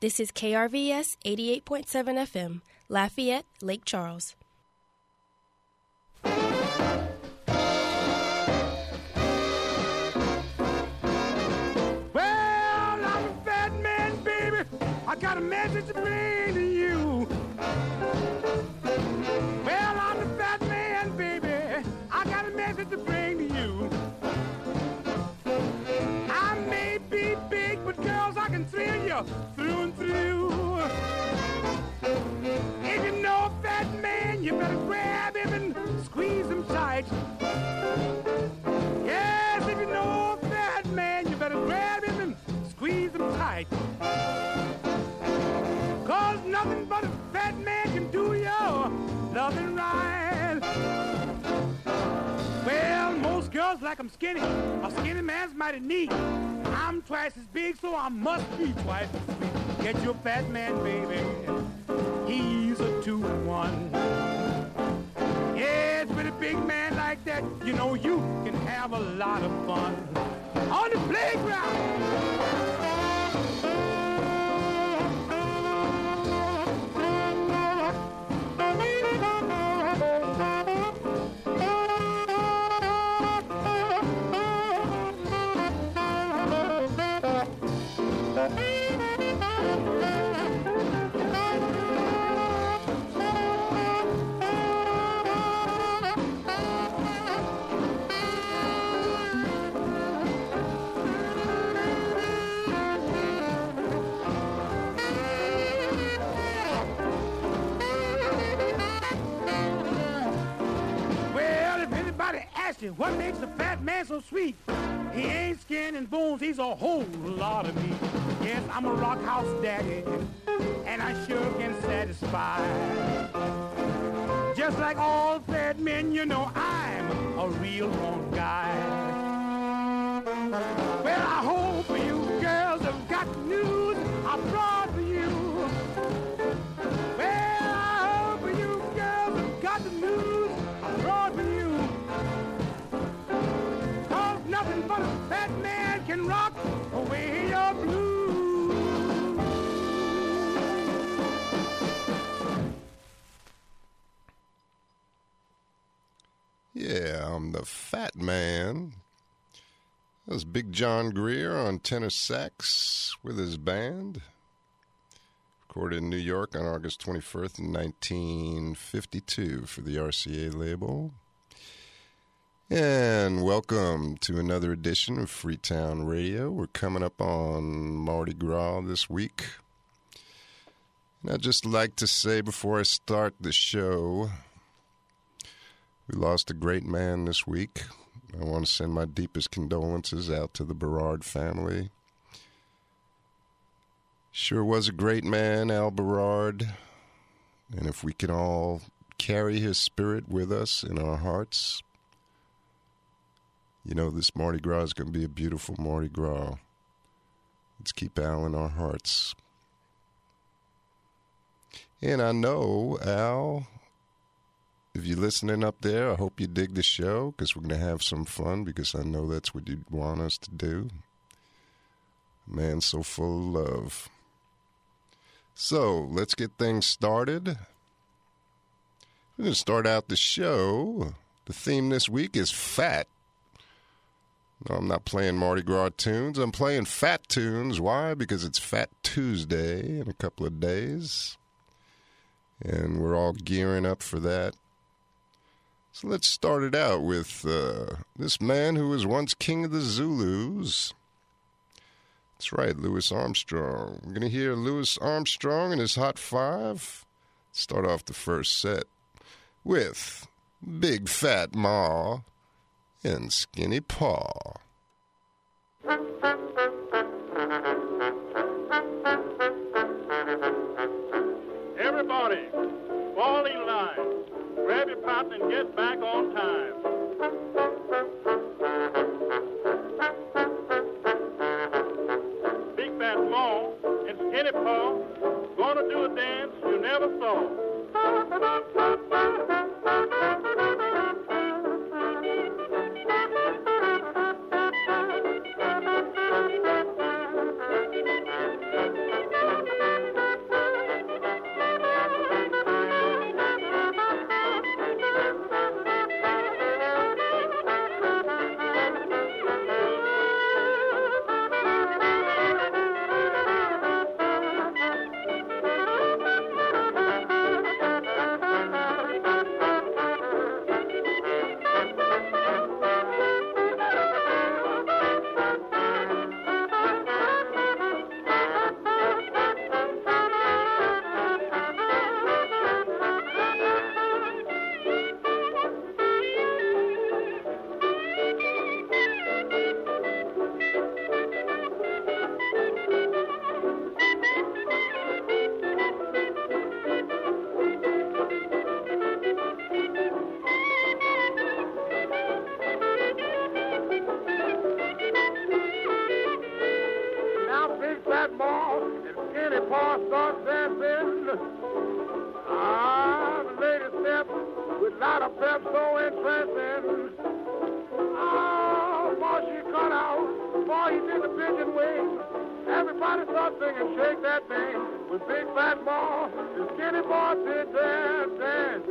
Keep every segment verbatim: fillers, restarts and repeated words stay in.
This is K R V S eighty-eight point seven F M, Lafayette, Lake Charles. Well, I'm a fat man, baby. I got a message to bring to you. Well, I'm a fat man, baby. I got a message to bring to you. I may be big, but girls, I can thrill you through and through. If you know a fat man, you better grab him and squeeze him tight. Yes, if you know a fat man, you better grab him and squeeze him tight. Cause nothing but a fat man can do you nothing right. Well, most girls like I'm skinny. A skinny man's mighty neat. I'm twice as big, so I must be twice as sweet. Get your fat man, baby. He's a two-one. Yes, with a big man like that, you know you can have a lot of fun on the playground. What makes a fat man so sweet? He ain't skin and bones, he's a whole lot of meat. Yes, I'm a rock house daddy, and I sure can satisfy. Just like all fat men, you know I'm a real wrong guy. Well, I hope you girls have got news I brought for you. Well, I hope you girls have got the news I brought for you. Nothing but a fat man can rock away your blues. Yeah, I'm the Fat Man. That was Big John Greer on tenor sax with his band. Recorded in New York on August twenty-first, nineteen fifty-two for the R C A label. And welcome to another edition of Freetown Radio. We're coming up on Mardi Gras this week. And I'd just like to say before I start the show, we lost a great man this week. I want to send my deepest condolences out to the Berard family. Sure was a great man, Al Berard. And if we can all carry his spirit with us in our hearts, you know, this Mardi Gras is going to be a beautiful Mardi Gras. Let's keep Al in our hearts. And I know, Al, if you're listening up there, I hope you dig the show, because we're going to have some fun, because I know that's what you want us to do. Man, so full of love. So, let's get things started. We're going to start out the show. The theme this week is fat. No, I'm not playing Mardi Gras tunes. I'm playing fat tunes. Why? Because it's Fat Tuesday in a couple of days. And we're all gearing up for that. So let's start it out with uh, this man who was once king of the Zulus. That's right, Louis Armstrong. We're going to hear Louis Armstrong and his Hot Five. Start off the first set with Big Fat Ma and Skinny Paw. Everybody, fall in line. Grab your pot and get back on time. Big Fat Ma and Skinny Paw gonna do a dance you never saw. paw starts dancing. Ah, the lady step with lot of pep so entrancing. Ah, before she cut out, before he did the pigeon wing, everybody starts singing, shake that thing. With big fat ball, the skinny boy sit there and dance.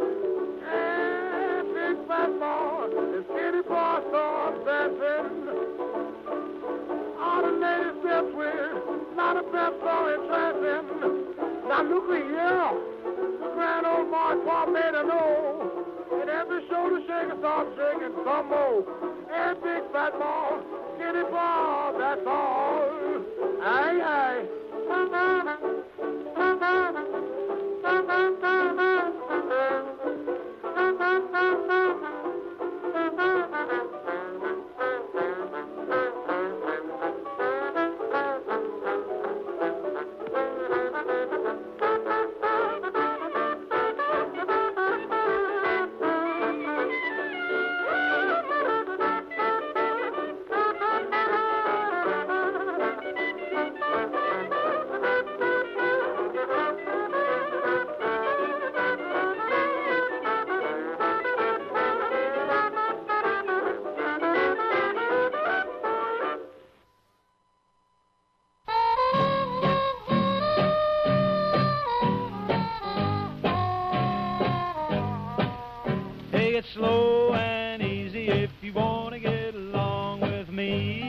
And big fat ball, the skinny boy starts dancing. All the ladies steps with lot of pep so entrancing. Now look here, the grand old boy Paul made a know. And every shoulder shaker starts shaking some more. And big fat ball, skinny ball, that's all. Aye, aye. Take it slow and easy if you want to get along with me.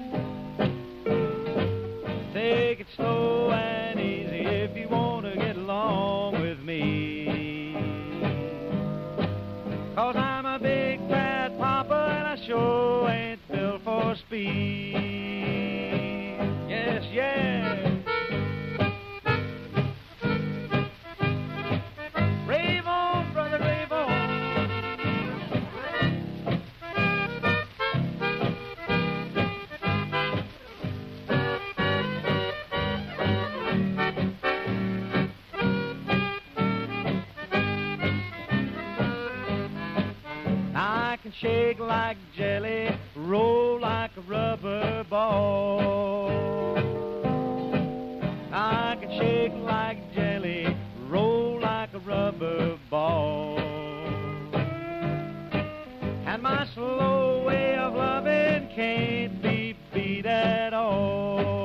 Take it slow and easy if you want to get along with me. 'Cause I'm a big fat papa and I sure ain't built for speed. Yes, yes. Rave on, brother, rave on. I can shake like jelly, roll like a rubber ball. I can shake like jelly, roll like a rubber ball. And my slow way of loving can't be beat at all.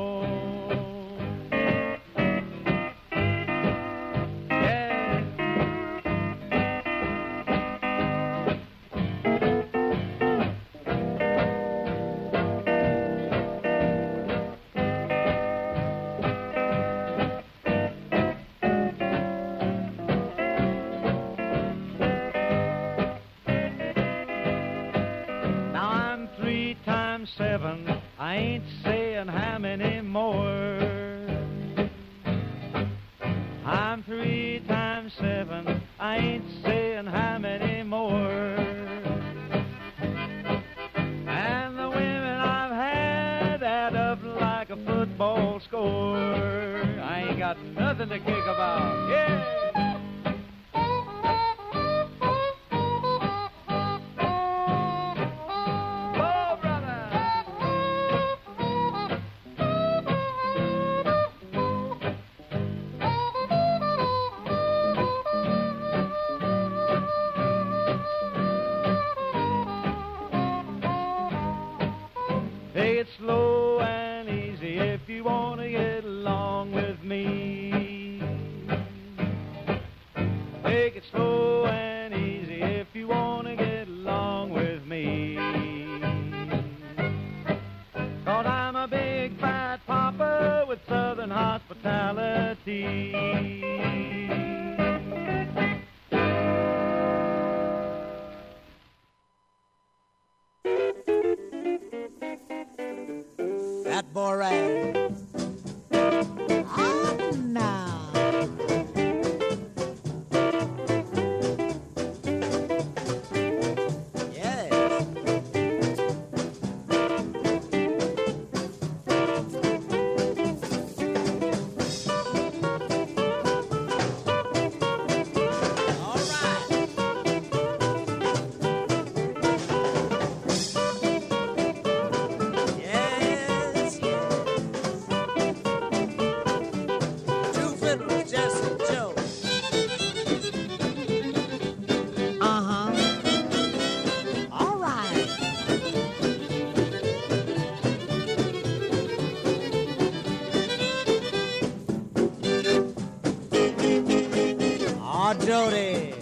Seven, I ain't saying how many more. I'm three times seven, I ain't saying how many more. And the women I've had add up like a football score. I ain't got nothing to kick about. Yeah. Take it slow and easy if you want to get along with me. Take it slow and easy if you want to get along with me. 'Cause I'm a big fat papa with southern hospitality. That boy right. Ah, now. Yes. Jody.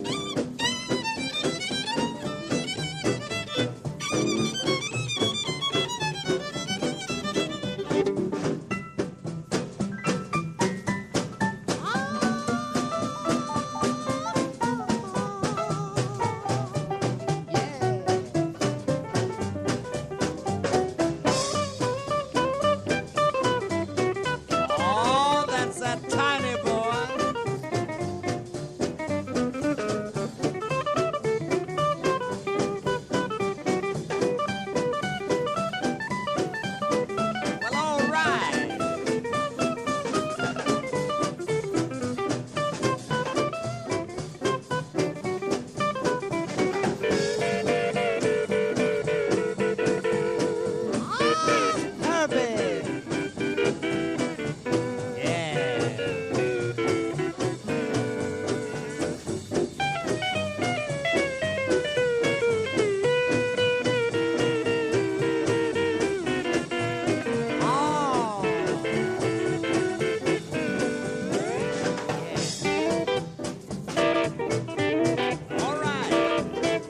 Oh, that's that tiny boy. Well, all right. Herbie. Yeah. Oh. Yeah. All right.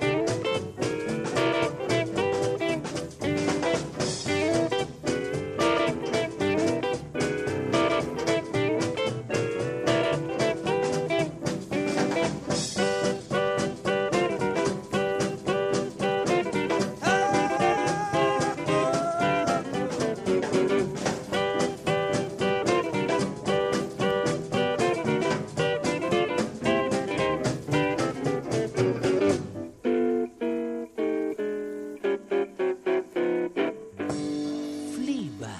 Flee by.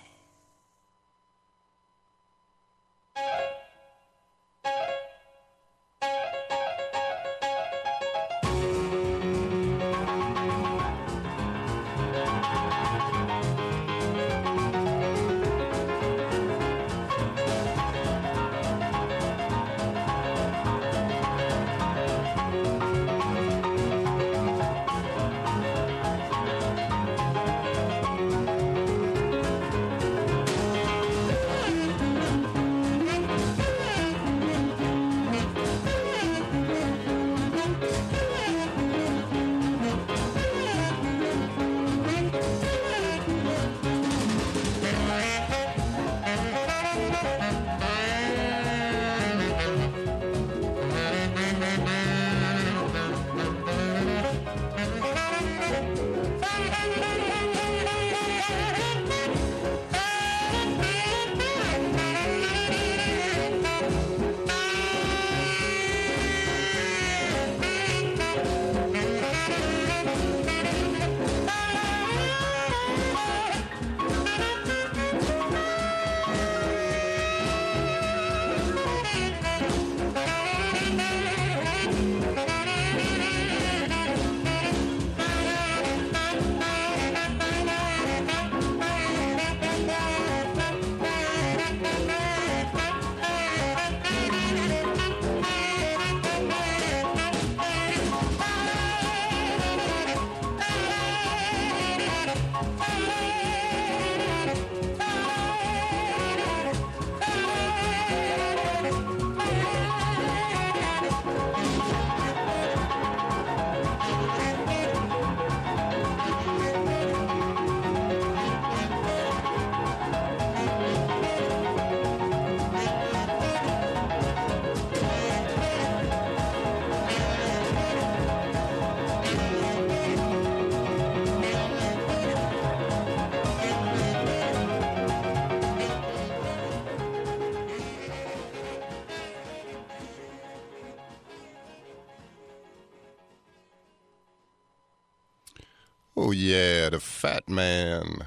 Oh, yeah, the Fat Man.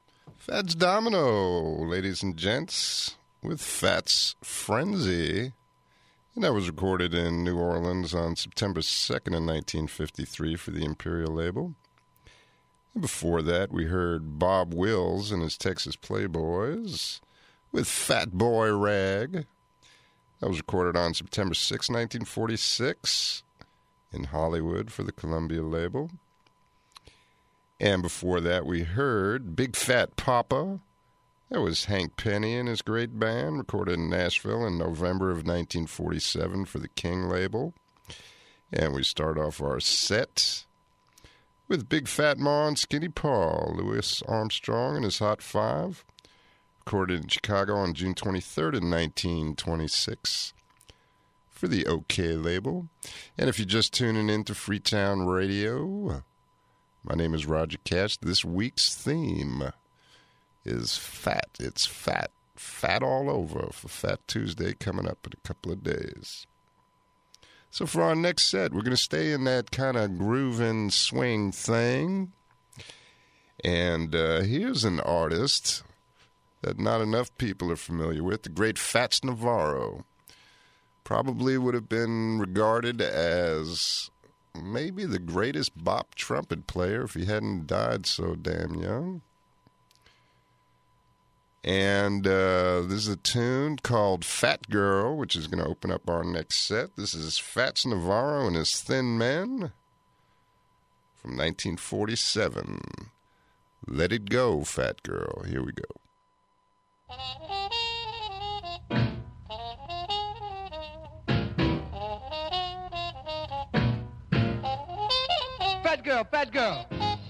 Fats Domino, ladies and gents, with Fats Frenzy. And that was recorded in New Orleans on September second in nineteen fifty-three for the Imperial label. And before that, we heard Bob Wills and his Texas Playboys with Fat Boy Rag. That was recorded on September sixth, nineteen forty-six in Hollywood for the Columbia label. And before that, we heard Big Fat Papa That was Hank Penny and his great band, recorded in Nashville in November of nineteen forty-seven for the King label. And we start off our set with Big Fat Ma and Skinny Paul, Louis Armstrong and his Hot Five, recorded in Chicago on June twenty-third in nineteen twenty-six for the OK label. And if you're just tuning in to Freetown Radio, my name is Roger Cash. This week's theme is fat. It's fat. Fat all over for Fat Tuesday coming up in a couple of days. So for our next set, we're going to stay in that kind of grooving swing thing. And uh, here's an artist that not enough people are familiar with, the great Fats Navarro. Probably would have been regarded as maybe the greatest bop trumpet player if he hadn't died so damn young. And uh, this is a tune called Fat Girl, which is going to open up our next set. This is Fats Navarro and his Thin Men from nineteen forty-seven. Let it go, Fat Girl. Here we go. Fat girl, fat girl.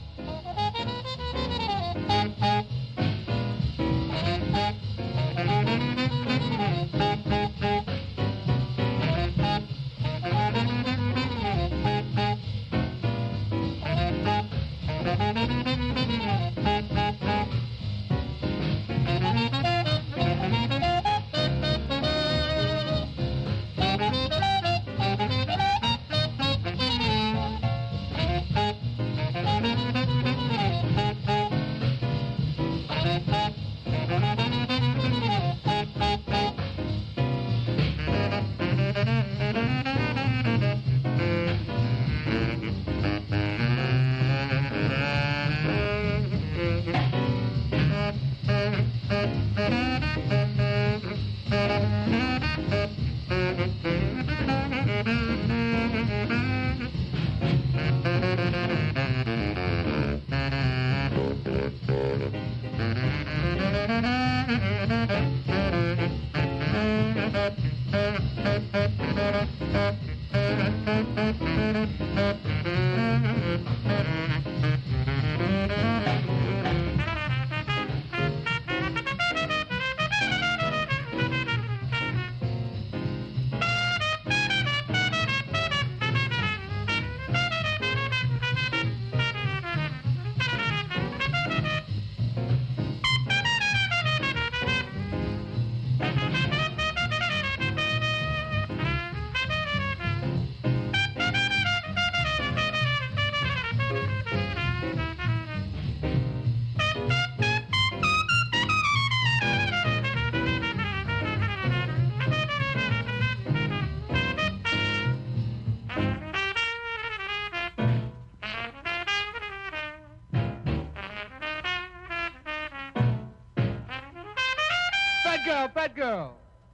Girl, bad girl.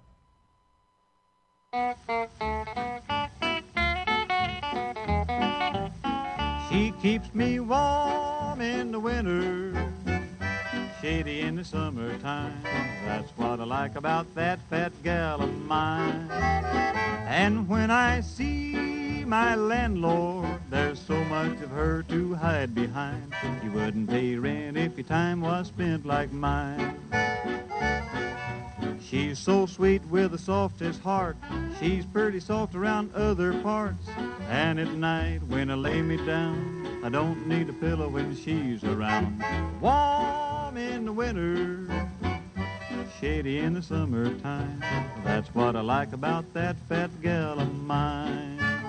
She keeps me warm in the winter, shady in the summertime. That's what I like about that fat gal of mine. And when I see my landlord, there's so much of her to hide behind. You wouldn't pay rent if your time was spent like mine. She's so sweet with the softest heart. She's pretty soft around other parts. And at night when I lay me down, I don't need a pillow when she's around. Warm in the winter, shady in the summertime. That's what I like about that fat gal of mine.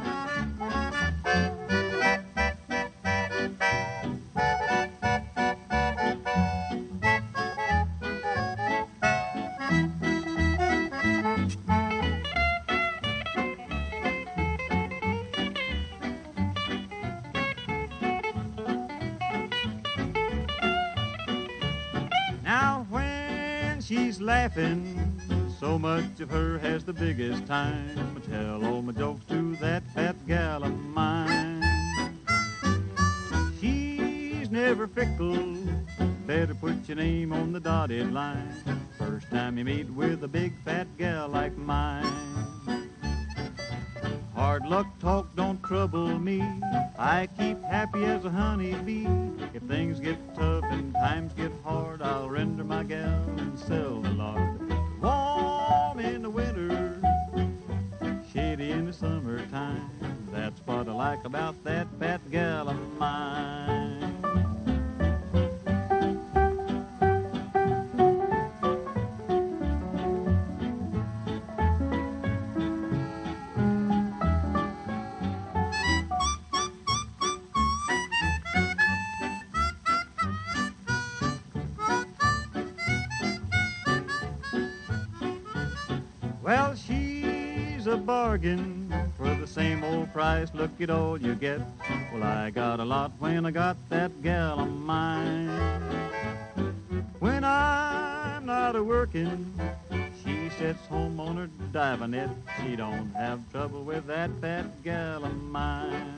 She's laughing, so much of her has the biggest time. I tell all my jokes to that fat gal of mine. She's never fickle, better put your name on the dotted line. First time you meet with a big fat gal like mine. Hard luck talk don't trouble me. I keep happy as a honeybee. If things get tough and times get hard, I'll render my gal and sell the lard. Warm in the winter, shady in the summertime. That's what I like about that fat gal of mine. Well, she's a bargain for the same old price. Look at all you get. Well, I got a lot when I got that gal of mine. When I'm not a-working, she sits home on her divanette. She don't have trouble with that fat gal of mine.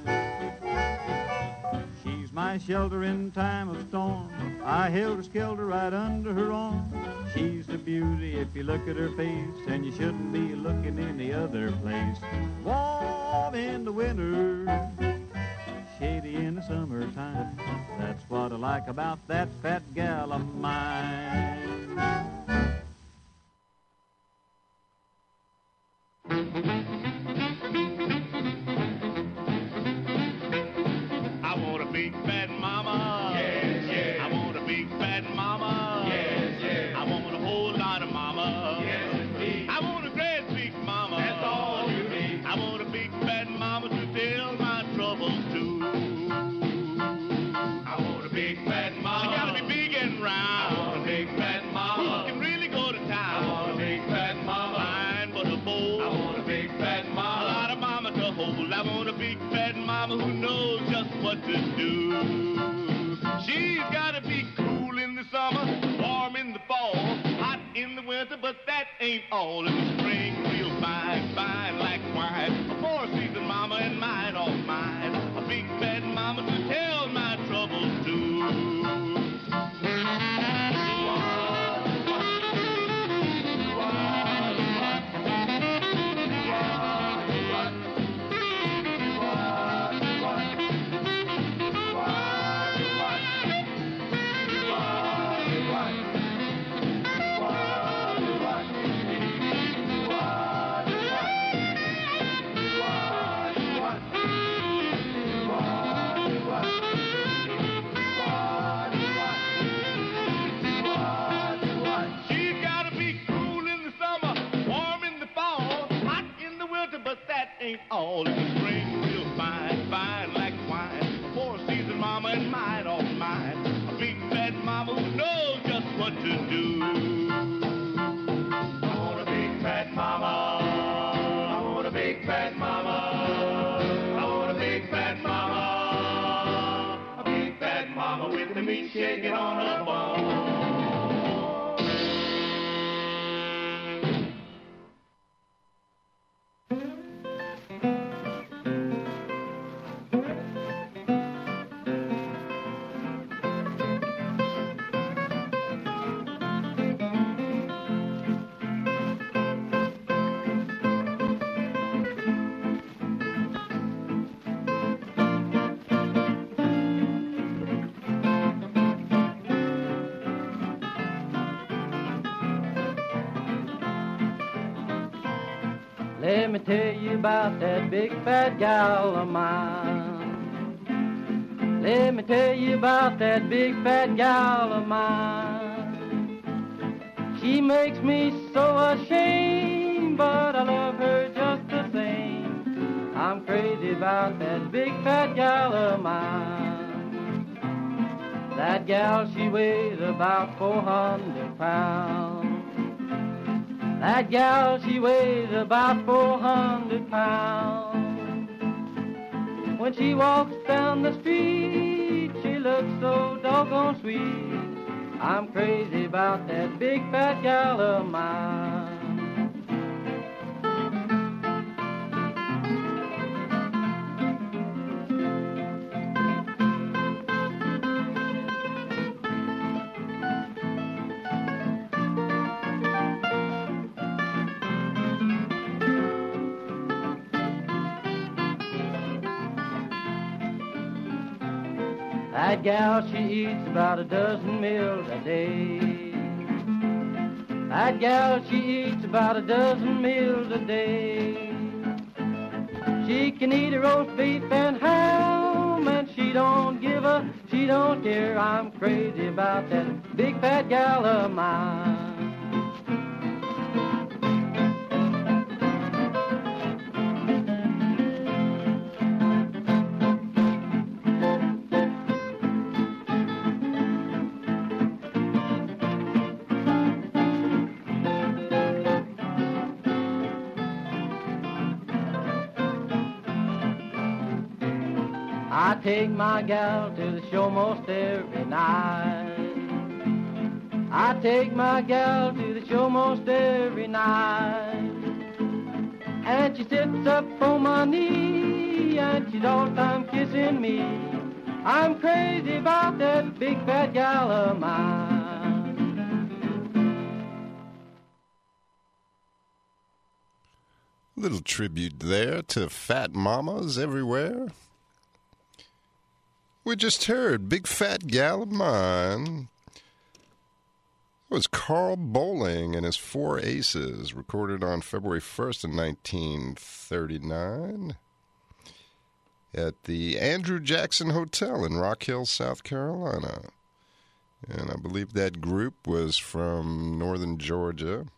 She's my shelter in time of storm. I held her skelter right under her arm. She's a beauty if you look at her face, and you shouldn't be looking any other place. Warm in the winter, shady in the summertime. That's what I like about that fat gal of mine. I want a big fat mama. Yes, yes. I want a big fat mama. Yes, yes. I want a whole lot of mama. Yes, indeed. I want a great big mama. That's all you need. I want a big fat mama to tell my troubles to. I want a big fat mama. She gotta be big and round. I want a big fat mama. Who can really go to town. I want a big fat mama. Fine but a bowl. I want a big fat mama. A lot of mama to hold. I want a big fat mama who knows just what to do. She's gotta be cool in the summer, warm in the fall, hot in the winter, but that ain't all. In the spring, real fine, fine like wine. A four-season mama and mine, all mine. A big fat mama to tell my troubles to. Ain't all in the spring, real fine, fine like wine. A four-season mama and mine, all mine. A big fat mama who knows just what to do. I want a big fat mama. I want a big fat mama. I want a big fat mama. A big fat mama with the meat shaking on her bone. Let me tell you about that big fat gal of mine. Let me tell you about that big fat gal of mine. She makes me so ashamed, but I love her just the same. I'm crazy about that big fat gal of mine. That gal, she weighs about four hundred pounds. That gal, she weighs about four hundred pounds. When she walks down the street, she looks so doggone sweet. I'm crazy about that big fat gal of mine. That gal, she eats about a dozen meals a day. That gal, she eats about a dozen meals a day. She can eat a roast beef and ham, and she don't give a, she don't care. I'm crazy about that big fat gal of mine. I take my gal to the show most every night. I take my gal to the show most every night. And she sits up on my knee, and she's all the time kissing me. I'm crazy about that big fat gal of mine. Little tribute there to fat mamas everywhere. We just heard Big Fat Gal of Mine. It was Carl Bowling and his Four Aces, recorded on February first in nineteen thirty-nine at the Andrew Jackson Hotel in Rock Hill, South Carolina. And I believe that group was from northern Georgia.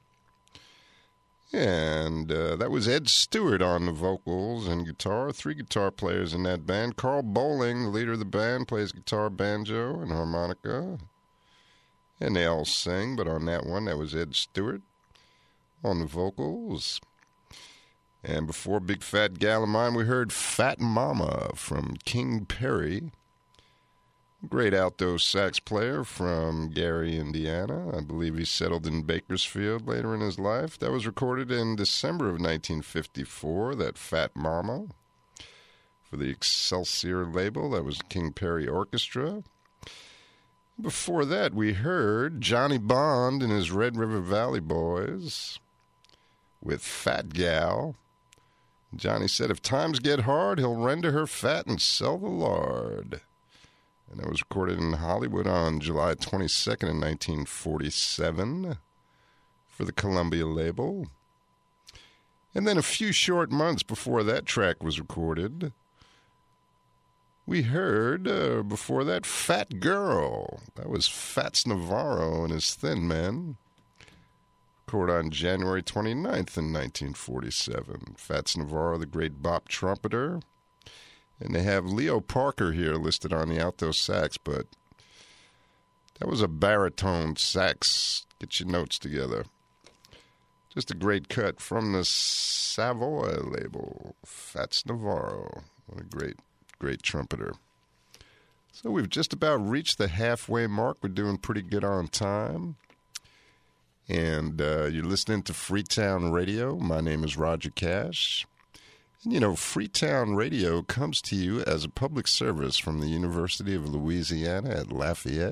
And uh, that was Ed Stewart on the vocals and guitar. Three guitar players in that band. Carl Bowling, the leader of the band, plays guitar, banjo, and harmonica. And they all sing, but on that one, that was Ed Stewart on the vocals. And before Big Fat Gal of Mine, we heard Fat Mama from King Perry. Great alto sax player from Gary, Indiana. I believe he settled in Bakersfield later in his life. That was recorded in December of nineteen fifty-four, that Fat Mama, for the Excelsior label. That was King Perry Orchestra. Before that, we heard Johnny Bond and his Red River Valley Boys with Fat Gal. Johnny said, if times get hard, he'll render her fat and sell the lard. And that was recorded in Hollywood on July twenty-second in nineteen forty-seven for the Columbia label. And then a few short months before that track was recorded, we heard, uh, before that, Fat Girl. That was Fats Navarro and his Thin Men. Recorded on January twenty-ninth in nineteen forty-seven. Fats Navarro, the great bop trumpeter. And they have Leo Parker here listed on the alto sax, but that was a baritone sax. Get your notes together. Just a great cut from the Savoy label, Fats Navarro. What a great, great trumpeter. So we've just about reached the halfway mark. We're doing pretty good on time. And uh, you're listening to Freetown Radio. My name is Roger Cash. And, you know, Freetown Radio comes to you as a public service from the University of Louisiana at Lafayette.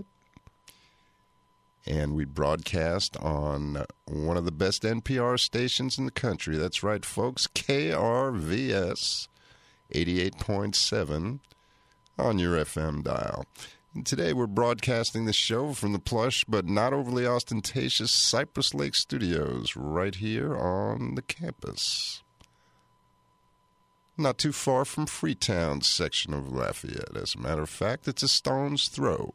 And we broadcast on one of the best N P R stations in the country. That's right, folks, K R V S eighty-eight point seven on your F M dial. And today we're broadcasting the show from the plush but not overly ostentatious Cypress Lake Studios right here on the campus. Not too far from Freetown's section of Lafayette. As a matter of fact, it's a stone's throw.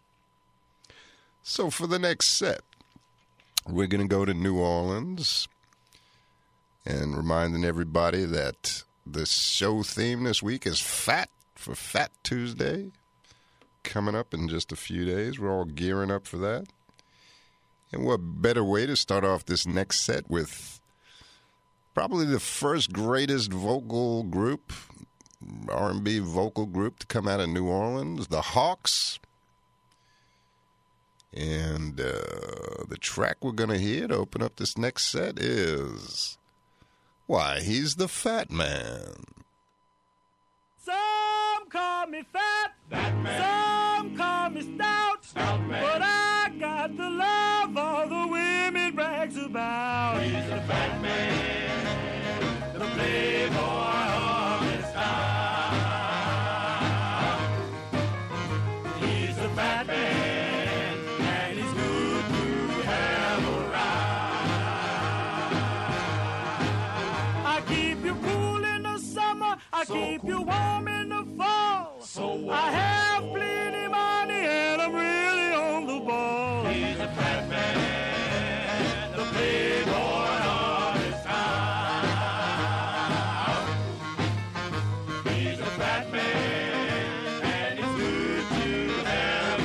So for the next set, we're going to go to New Orleans and reminding everybody that the show theme this week is Fat for Fat Tuesday. Coming up in just a few days. We're all gearing up for that. And what better way to start off this next set with probably the first greatest vocal group, R and B vocal group to come out of New Orleans, the Hawks. And uh, the track we're going to hear to open up this next set is, why, he's the Fat Man. Some call me fat, fat man. Some call me stout, stout man. But I got the love all the women brags about. He's the fat man, the playboy of his style. I so keep cool. you warm in the fall. So I have plenty money and I'm really on the ball. He's a fat man, the playboy of his time. He's a fat man, and it's good to have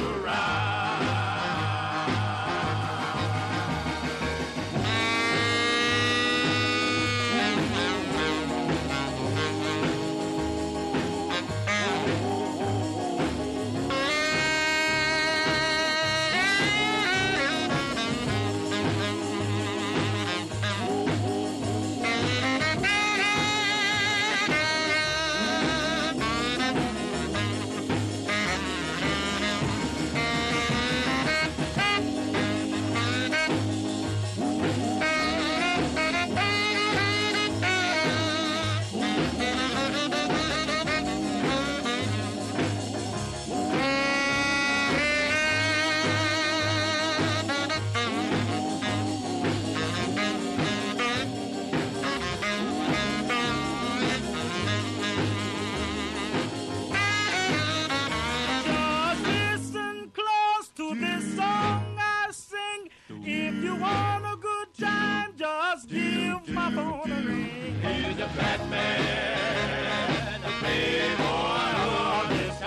Just listen close to this song I sing. If you want a good time, just give my phone a ring. He's a fat man, the playboy of his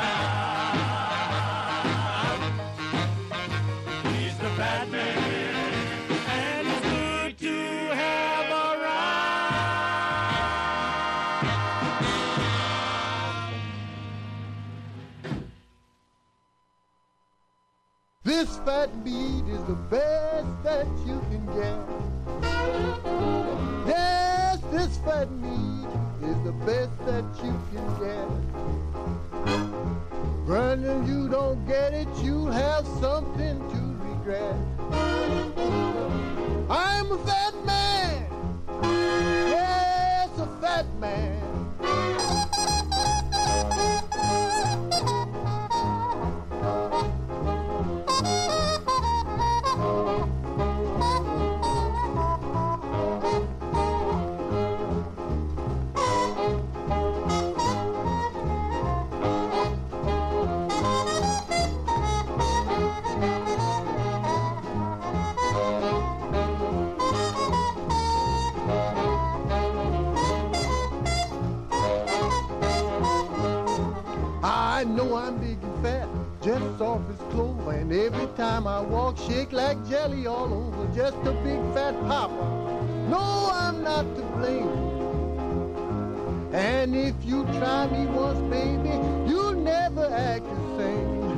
time. He's the fat man, And it's good to have a This fat meat is the best that you can get. Yes, this fat meat is the best that you can get. Brandon, you don't get it, you'll have something to regret. I'm a fat man. Yes, a fat man. I know I'm big and fat, just soft as clover, and every time I walk, shake like jelly all over, just a big fat papa. No, I'm not to blame. And if you try me once, baby, you'll never act the same.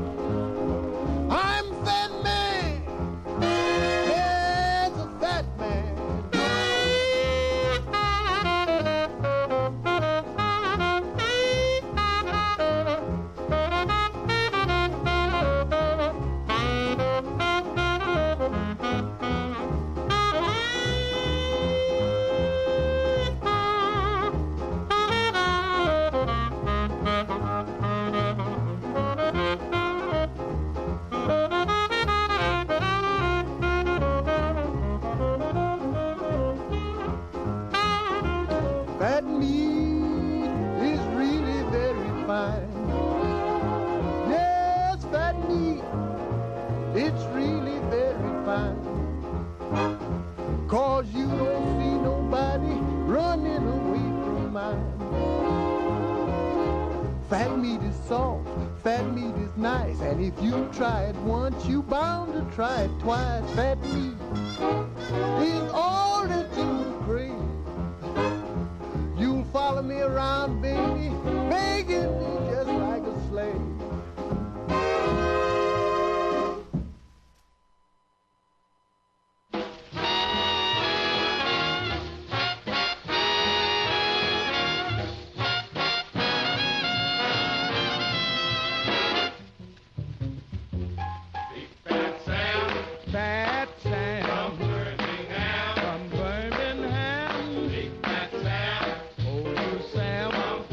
I'm a fat man. Yes, a fat man. Fat meat is really very fine. Yes, fat meat, it's really very fine. Cause you don't see nobody running away from mine. Fat meat is soft, fat meat is nice, and if you try it once, you bound to try it twice. Fat meat is all that you crave. You'll follow me around, baby, begging me just like a slave. Fat Sam, Fat Sam from Birmingham. from Birmingham. Big Fat Sam, Oh, Sam, from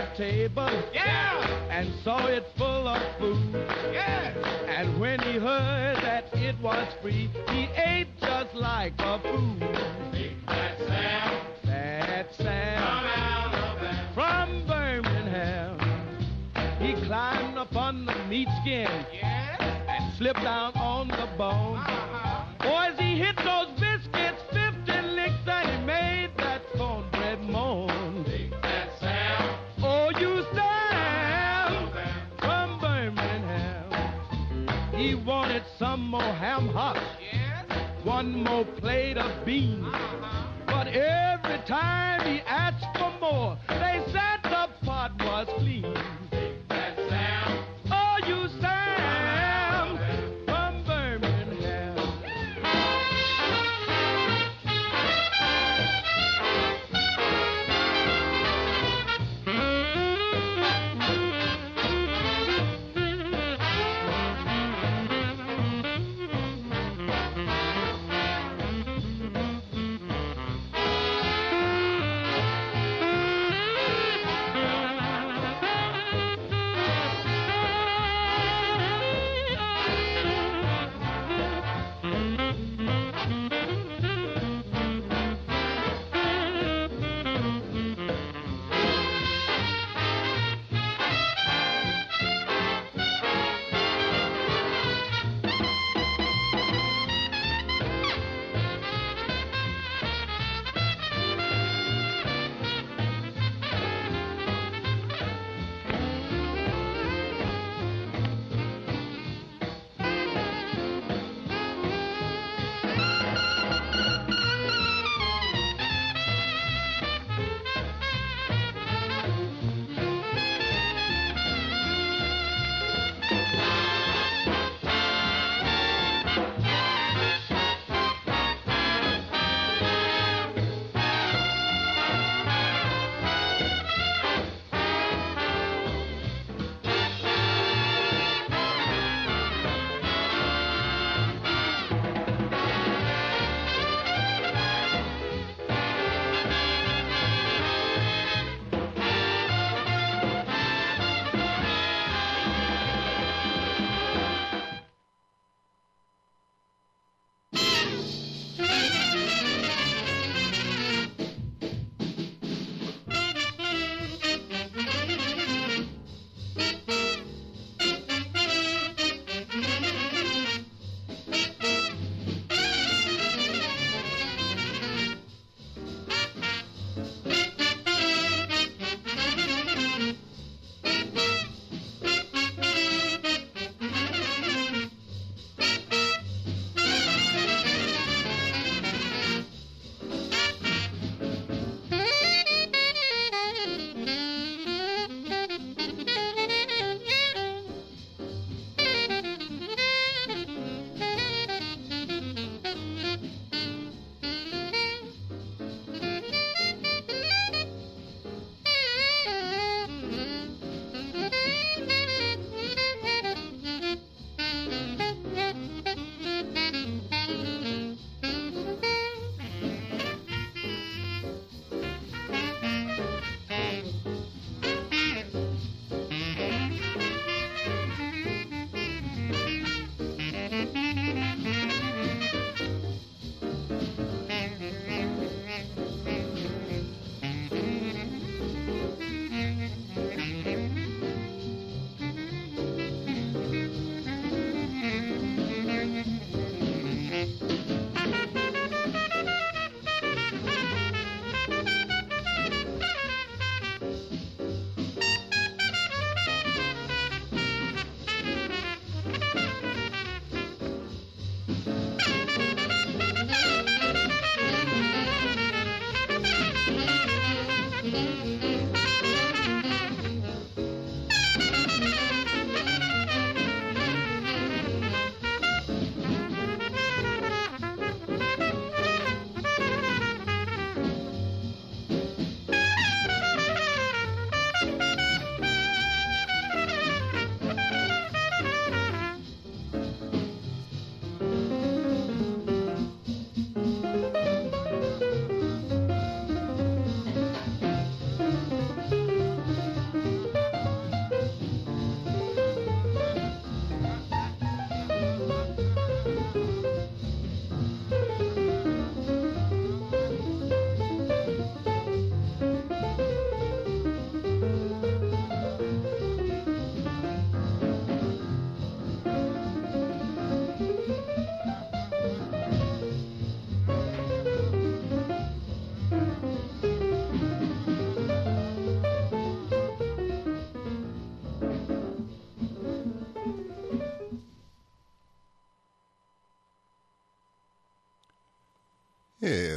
that table. Yeah. And saw it full of food. Yeah. And when he heard that it was free, he ate just like a fool. Big Fat Sam. Fat Sam. From Alabama. From Birmingham. He climbed up on the meat skin. Yeah. And slipped down on the bone. Uh-huh. Boys, he hit those biscuits fifty licks and he made that cornbread moan. Big Fat Sam. Oh, you Sam from Birmingham. He wanted some more ham hocks. Yes. One more plate of beans. Uh-huh. But every time he asked for more, they said the pot was clean. Big Fat Sam. Oh, you Sam from Birmingham.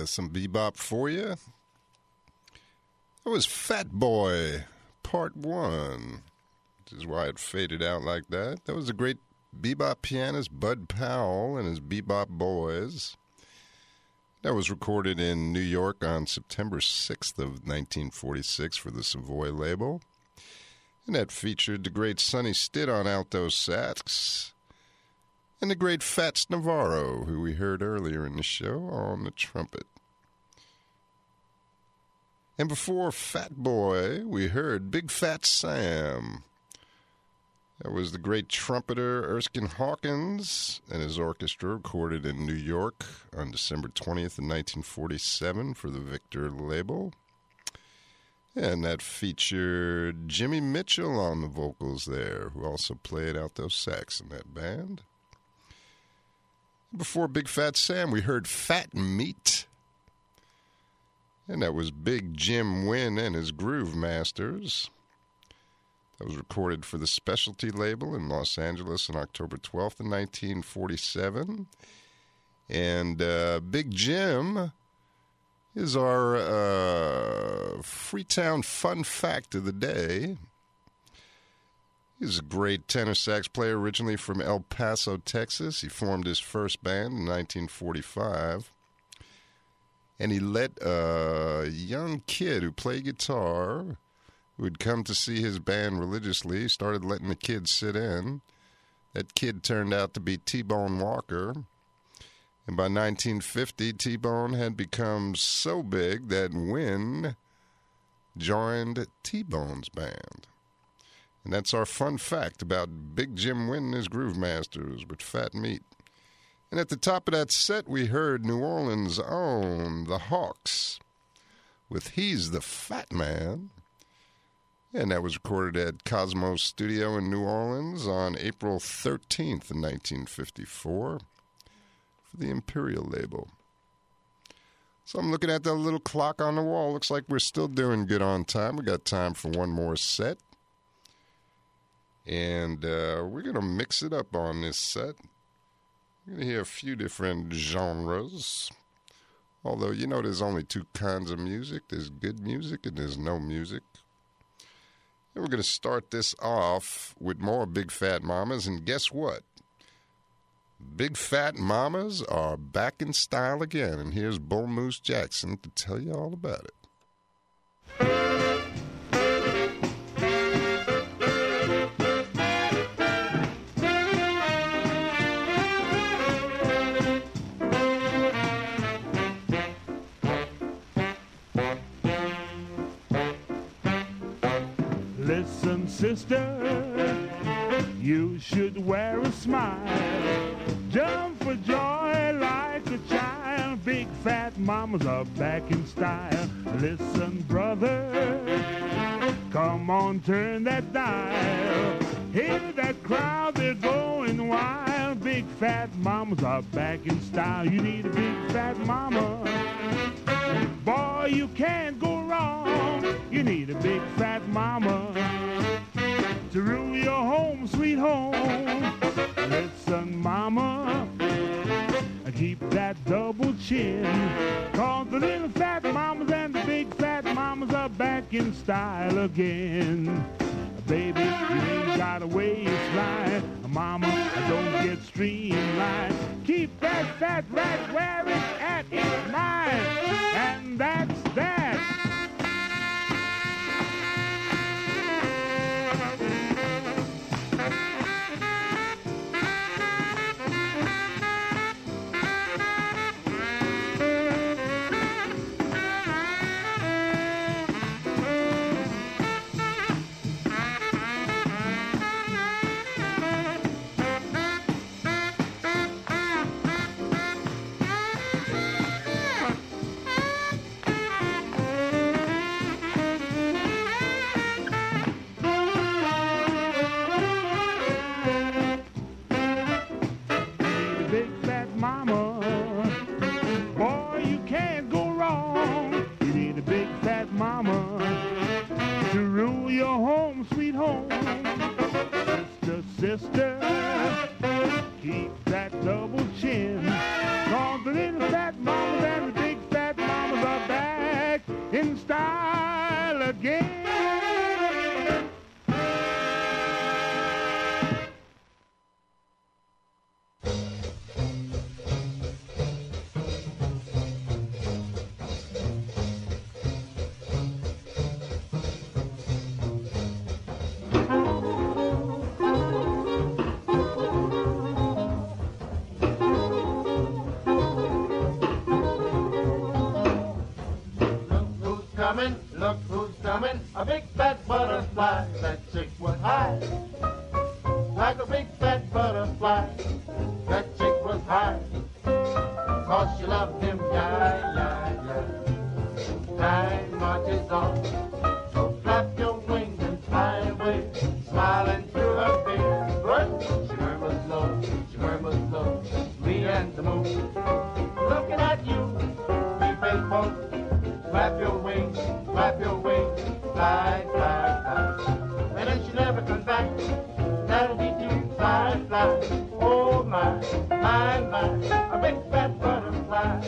some bebop for you. That was Fat Boy, Part One, which is why it faded out like that. That was the great bebop pianist Bud Powell and his Bebop Boys. That was recorded in New York on September sixth of nineteen forty-six for the Savoy label. And that featured the great Sonny Stitt on alto sax and the great Fats Navarro, who we heard earlier in the show, on the trumpet. And before Fat Boy, we heard Big Fat Sam. That was the great trumpeter Erskine Hawkins and his orchestra, recorded in New York on December twentieth of nineteen forty-seven for the Victor label. And that featured Jimmy Mitchell on the vocals there, who also played alto sax in that band. Before Big Fat Sam, we heard Fat Meat. And that was Big Jim Wynn and his Groove Masters. That was recorded for the Specialty label in Los Angeles on October twelfth of nineteen forty-seven. And uh, Big Jim is our uh, Freetown fun fact of the day. He's a great tenor sax player, originally from El Paso, Texas. He formed his first band in nineteen forty-five. And he let a young kid who played guitar, who had come to see his band religiously, started letting the kid sit in. That kid turned out to be T-Bone Walker. And by nineteen fifty, T-Bone had become so big that Wynn joined T-Bone's band. And that's our fun fact about Big Jim Wynn and his Groove Masters with Fat Meat. And at the top of that set, we heard New Orleans' own The Hawks with He's the Fat Man. And that was recorded at Cosmos Studio in New Orleans on April thirteenth of nineteen fifty-four for the Imperial label. So I'm looking at that little clock on the wall. Looks like we're still doing good on time. We got time for one more set. And uh, we're going to mix it up on this set. You're going to hear a few different genres. Although, you know, there's only two kinds of music. There's good music and there's no music. And we're going to start this off with more Big Fat Mamas. And guess what? Big Fat Mamas are back in style again. And here's Bull Moose Jackson to tell you all about it. Listen, sister, you should wear a smile. Jump for joy like a child. Big fat mamas are back in style. Listen, brother, come on, turn that dial. Hear that crowd, they're going wild. Big fat mamas are back in style. You need a big fat mama. Boy, you can't go wrong. You need a big fat mama to rule your home, sweet home. Listen, mama, keep that double chin. Cause the little fat mamas and the big fat mamas are back in style again. Baby, you ain't got a waistline. Mama, don't get streamlined. Keep that fat rat where it's at its mind. And that's that. Sister, keep that double chin. Cause the little fat mamas and the big fat coming, look who's coming, a big fat butterfly. That chick was high, like a big fat butterfly. That chick was high, cause she loved him, yeah, yeah, yeah. Time marches on, so flap your wings and fly away, smiling through her beard. But she murmurs low, she murmurs low, me and the moon, looking at you, be faithful. Flap your wings, flap your wings, fly, fly, fly. And if she never comes back, that'll be too fly, fly. Oh my, my, my, a big fat butterfly.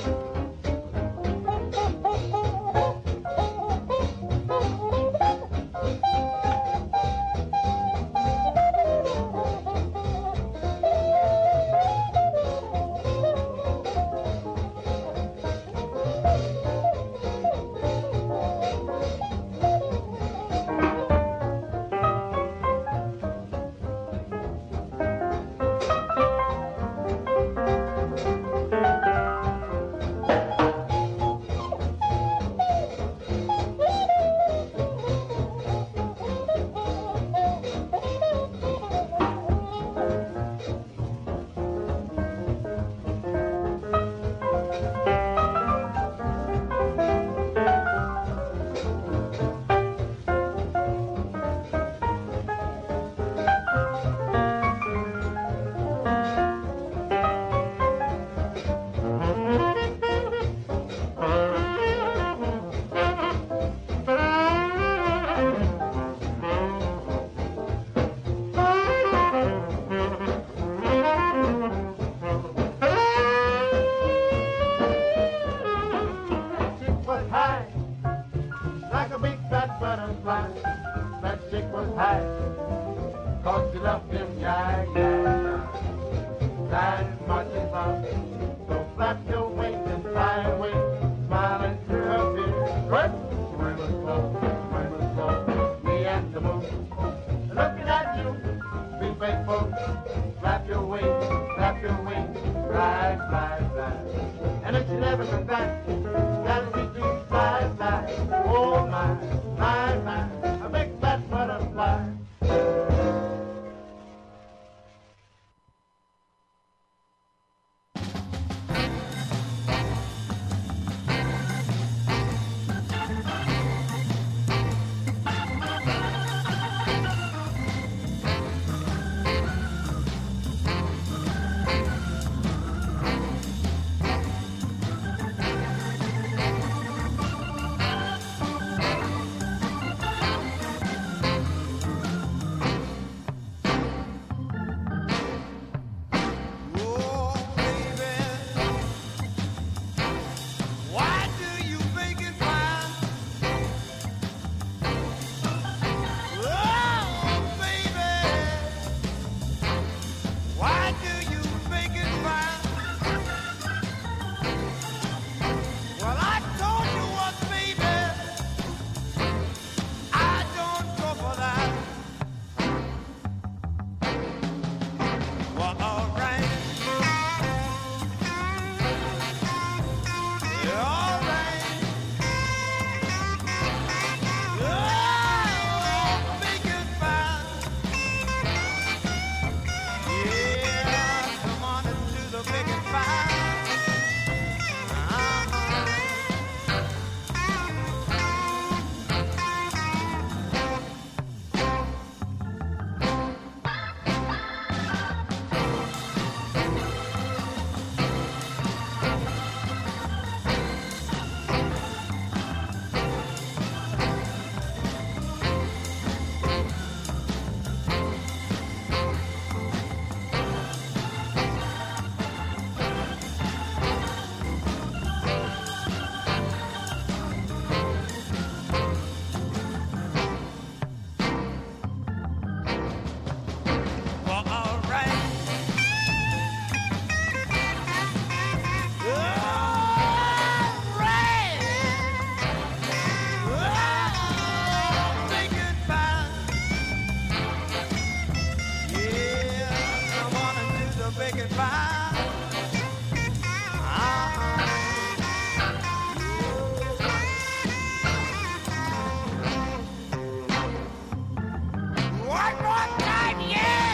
One more time, yeah!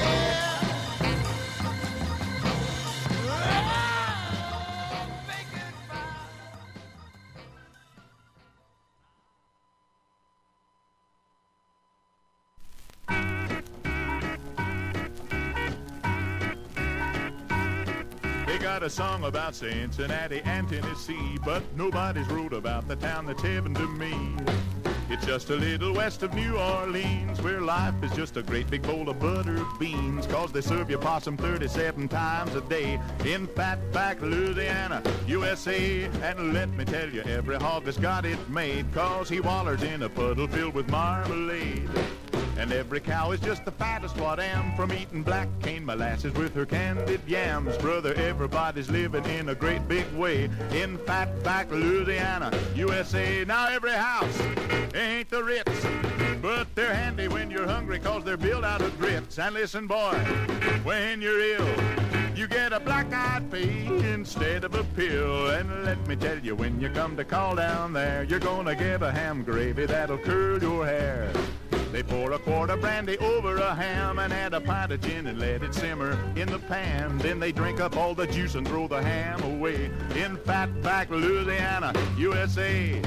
They got a song about Cincinnati and Tennessee, but nobody's wrote about the town that's heaven to me. It's just a little west of New Orleans, where life is just a great big bowl of buttered beans, 'cause they serve you possum thirty-seven times a day in Fatback, Louisiana, U S A. And let me tell you, every hog has got it made, 'cause he wallers in a puddle filled with marmalade. And every cow is just the fattest what am, from eating black cane molasses with her candied yams. Brother, everybody's living in a great big way in Fatback, Louisiana, U S A. Now every house ain't the Ritz, but they're handy when you're hungry, 'cause they're built out of grits. And listen, boy, when you're ill, you get a black-eyed pea instead of a pill. And let me tell you, when you come to call down there, you're gonna get a ham gravy that'll curl your hair. They pour a quart of brandy over a ham and add a pint of gin and let it simmer in the pan. Then they drink up all the juice and throw the ham away in Fatback, Louisiana, U S A.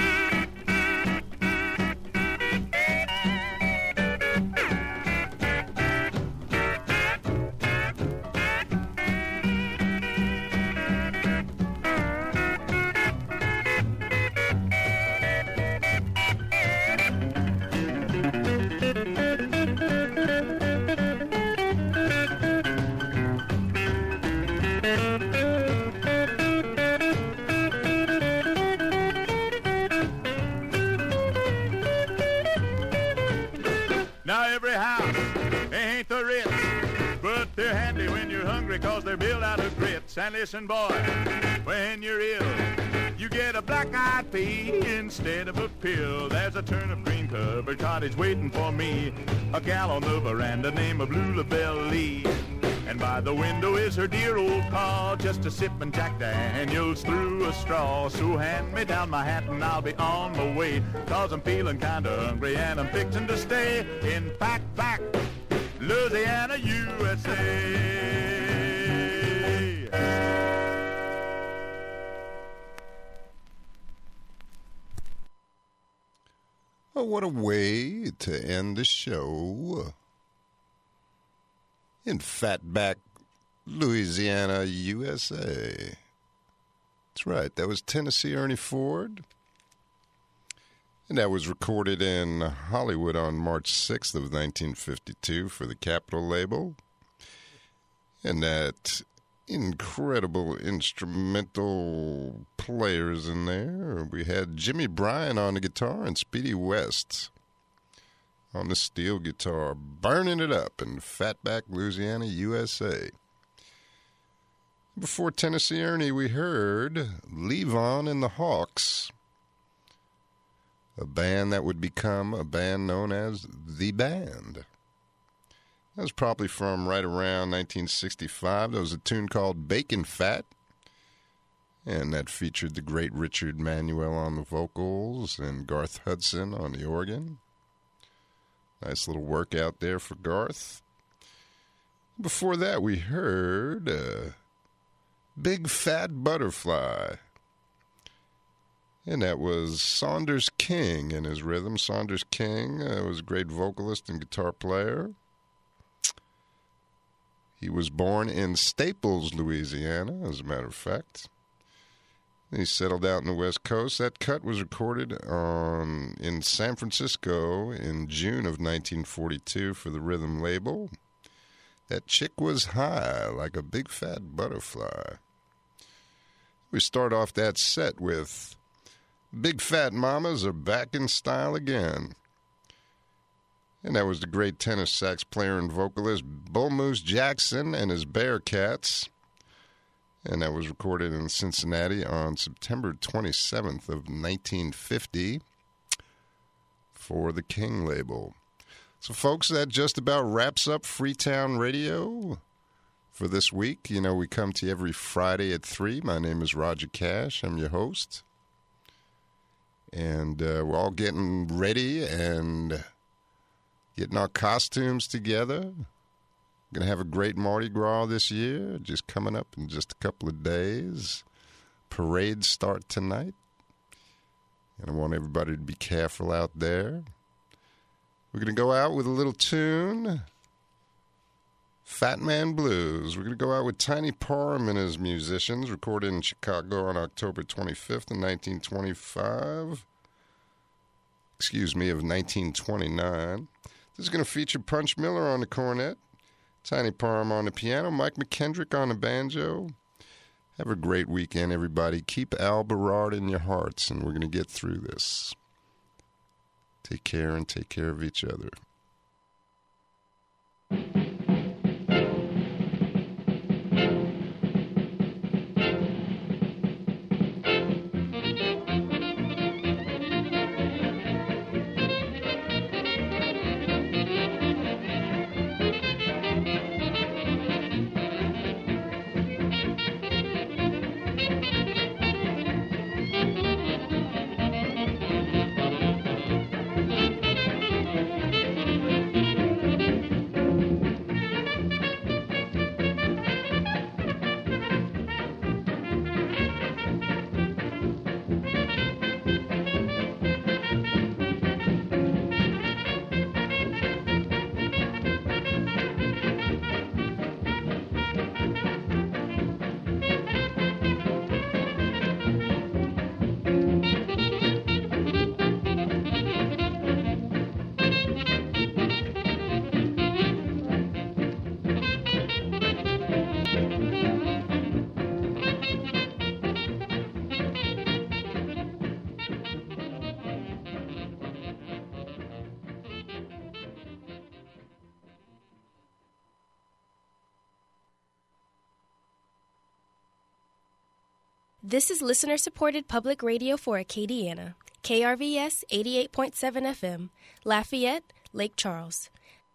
Now every house ain't the Ritz, but they're handy when you're hungry, 'cause they're built out of grits. And listen, boy, when you're ill, you get a black-eyed pea instead of a pill. There's a turnip green covered cottage waiting for me, a gal on the veranda named Lulabelle Lee. And by the window is her dear old pa, just a sipping Jack Daniels through a straw. So hand me down my hat and I'll be on my way, 'cause I'm feeling kinda hungry and I'm fixing to stay in Fatback, Louisiana, U S A. Oh, what a way to end the show. In Fatback, Louisiana, U S A. That's right. That was Tennessee Ernie Ford. And that was recorded in Hollywood on March sixth of nineteen fifty-two for the Capitol label. And that incredible instrumental players in there. We had Jimmy Bryan on the guitar and Speedy West on the steel guitar, burning it up in Fatback, Louisiana, U S A. Before Tennessee Ernie, we heard Levon and the Hawks, a band that would become a band known as The Band. That was probably from right around nineteen sixty-five. There was a tune called Bacon Fat, and that featured the great Richard Manuel on the vocals and Garth Hudson on the organ. Nice little workout there for Garth. Before that, we heard uh, Big Fat Butterfly. And that was Saunders King in his rhythm. Saunders King uh, was a great vocalist and guitar player. He was born in Staples, Louisiana, as a matter of fact. He settled out in the West Coast. That cut was recorded on in San Francisco in June of nineteen forty-two for the Rhythm label. That chick was high like a big fat butterfly. We start off that set with Big Fat Mamas Are Back in Style Again. And that was the great tenor sax player and vocalist Bull Moose Jackson and his Bearcats. And that was recorded in Cincinnati on September twenty-seventh of nineteen fifty for the King label. So, folks, that just about wraps up Freetown Radio for this week. You know, we come to you every Friday at three. My name is Roger Cash. I'm your host. And uh, we're all getting ready and getting our costumes together. Going to have a great Mardi Gras this year, just coming up in just a couple of days. Parades start tonight. And I want everybody to be careful out there. We're going to go out with a little tune. Fat Man Blues. We're going to go out with Tiny Parham and his musicians, recorded in Chicago on October twenty-fifth in nineteen twenty-five. Excuse me, of nineteen twenty-nine. This is going to feature Punch Miller on the cornet, Tiny Parham on the piano, Mike McKendrick on the banjo. Have a great weekend, everybody. Keep Al Berard in your hearts, and we're going to get through this. Take care and take care of each other. This is listener-supported public radio for Acadiana, K R V S eighty-eight point seven F M, Lafayette, Lake Charles.